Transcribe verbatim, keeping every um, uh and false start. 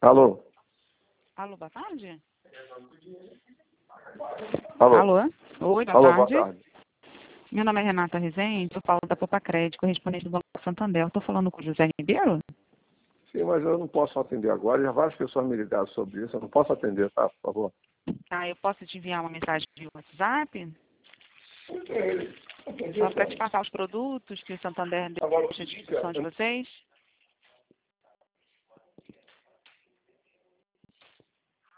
Alô? Alô, boa tarde? Alô? Alô? Oi, boa Alô, tarde. boa tarde. Meu nome é Renata Rezende, eu falo da Popa Crédito, correspondente do Banco Santander. Estou falando com o José Ribeiro? Sim, mas eu não posso atender agora. Já várias pessoas me ligaram sobre isso. Eu não posso atender, tá? Por favor. Tá, eu posso te enviar uma mensagem de WhatsApp? Só para te passar os produtos que o Santander deixa à disposição de vocês?